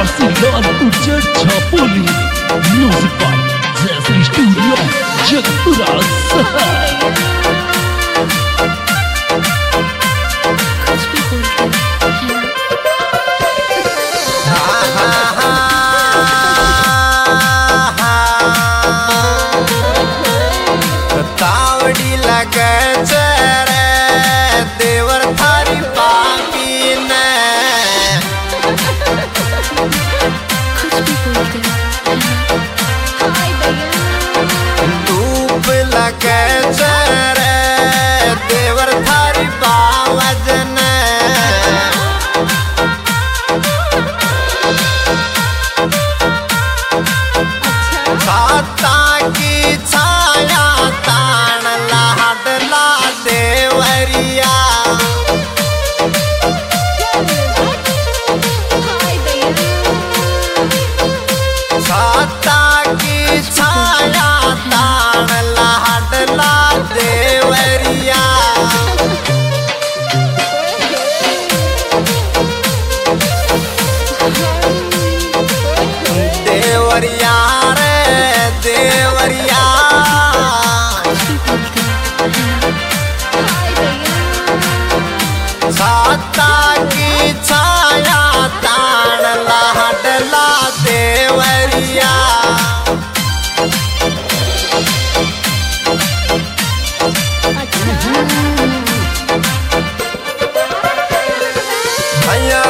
Silan Ujar Chapoli. Music by Jeffrey Studio Jagpura Sahai. कुछ भी बोलते हैं तावड़ी लगे रे देवर थारी पापी ने कुछ भी बोलते हैं धूप लगे रे देवर थारी बावज ने छाता की छाया तान लाडला देवरिया छाता की छाया तान लाडला देवरिया देवरिया रे देवरिया छाता की छाया तान लाडला देवरिया भैया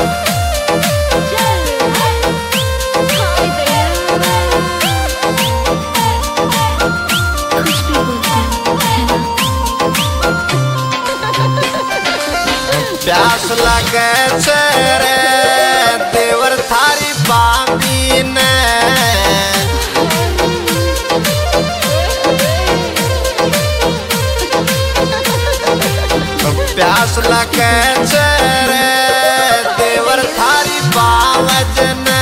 कुछ भी बोलते हैं प्यास लगे रे देवर थारी बाबी ने प्यास लगे रे देवर थारी बावज ने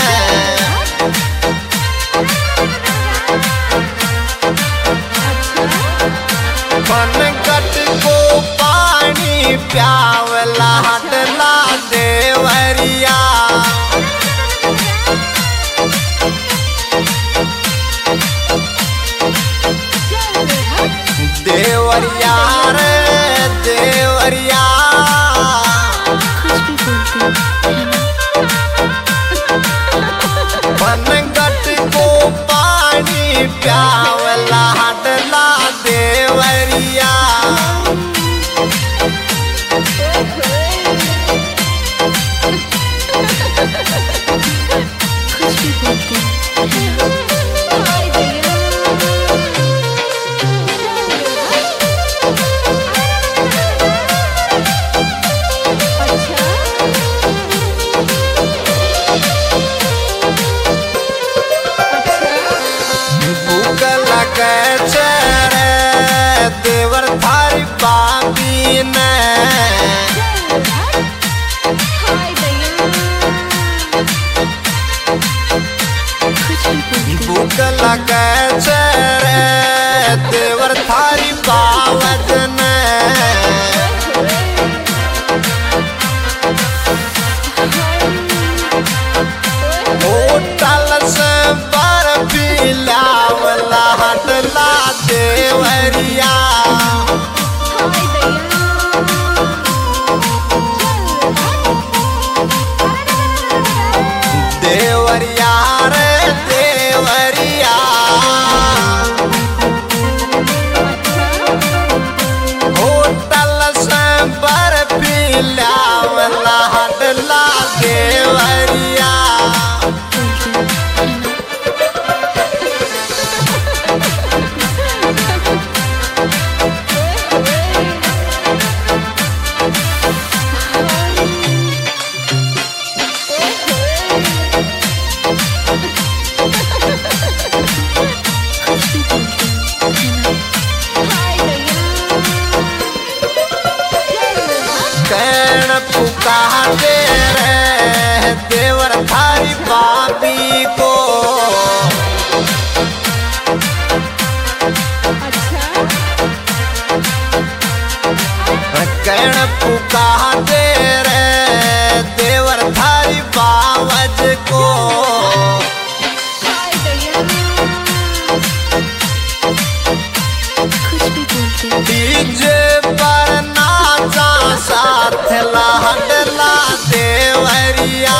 बनगट को पानी प्यावला हटला देवरिया देवरिया रे देवरिया कुछ भी बोलते हैं बनगट को पानी प्यावला हटला देवरिया कुछ भी बोलते भूख लगे रे देवर थारी बाबी ने भूख लगे रे देवर थारी बावज ने होटल से बर्फी लावला हटला देवरिया देवरिया रे देवरिया होटल से बर्फी लावला हटला देवरिया कैन पुकारते रे देवर थारी बाबी को कैन पुकारते रे देवर थारी बावज को कुछ भी बोलते हो। डीजे पर नाचा साथ लाडला देवरिया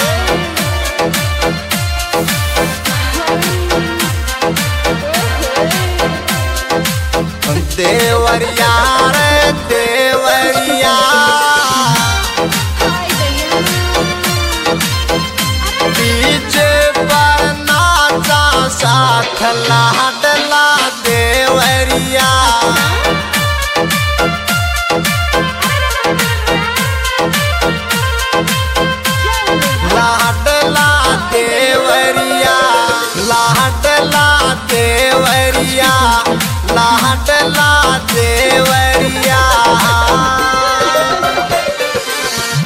देवरिया रे देवरिया डीजे पर नाचा साथ